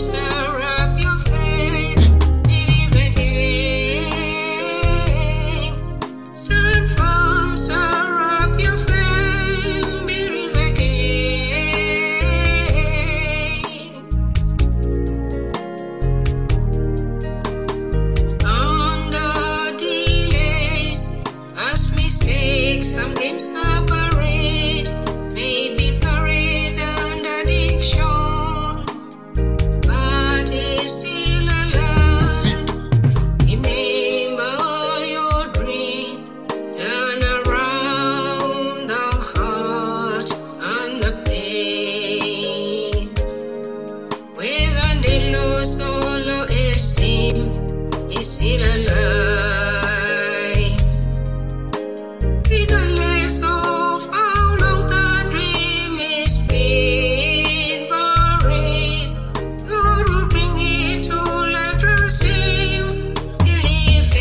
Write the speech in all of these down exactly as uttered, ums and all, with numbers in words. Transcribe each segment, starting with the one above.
stir up your faith, believe again. Stand firm, stir up your faith, believe again. Under delays, as mistakes, some dreams separate, maybe buried under addiction, but it's still alive. Remember your dream, turn around the heart and the pain. Whether the loss or low esteem is still alive. Regardless of how long the dream is been buried, God will bring it to life. Trust Him, believe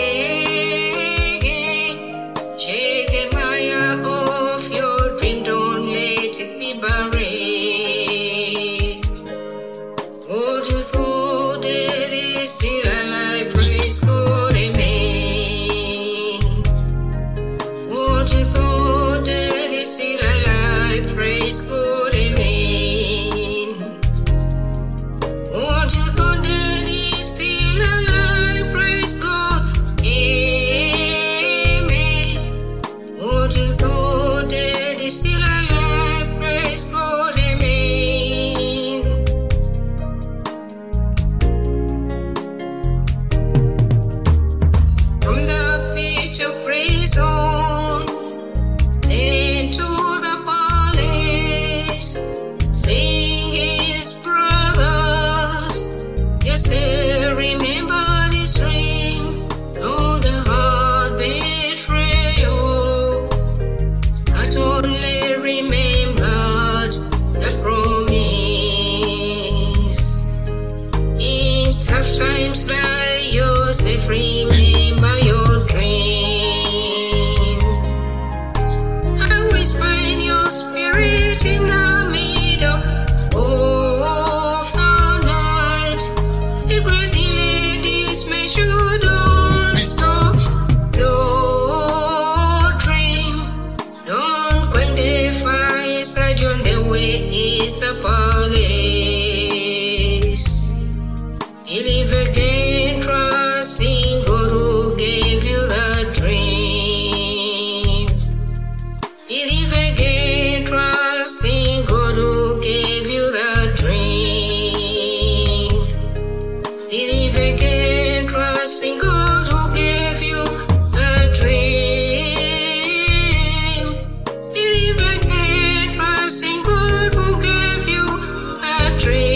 again. Shake the fire off your dream, don't let it be buried. What you thought dead is still alive, praise God, amen. What you thought dead is still alive, praise God, amen. What you thought dead is still alive, praise God, amen. What you thought dead is still alive, praise God, amen. From the pitch of prison, then to the palace, sing His brothers. Yes, they remember this ring, oh, the heart betrayal, not only remembered that promise. In tough times like Joseph, remember your dream, and whisper in your spirit in the middle of the night. The great delay, this measure, don't stop your dream. Don't quench the fire inside you, on the way is the palace. Believe again, trust in God who gave you the dream. Believe again, trust in God who gave you the dream. Believe again, trust in God who gave you the dream. Believe again, trust in God who gave you the dream.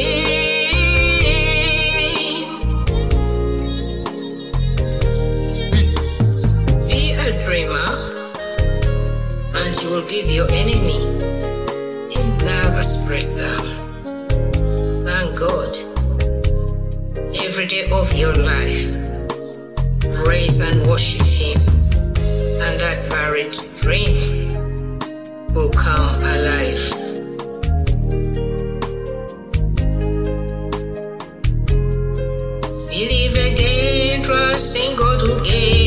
Be a dreamer, and you will give your enemy a nervous breakdown. Thank God. Every day of your life, praise and worship Him, and that married dream will come alive. Believe again, trust in God who gave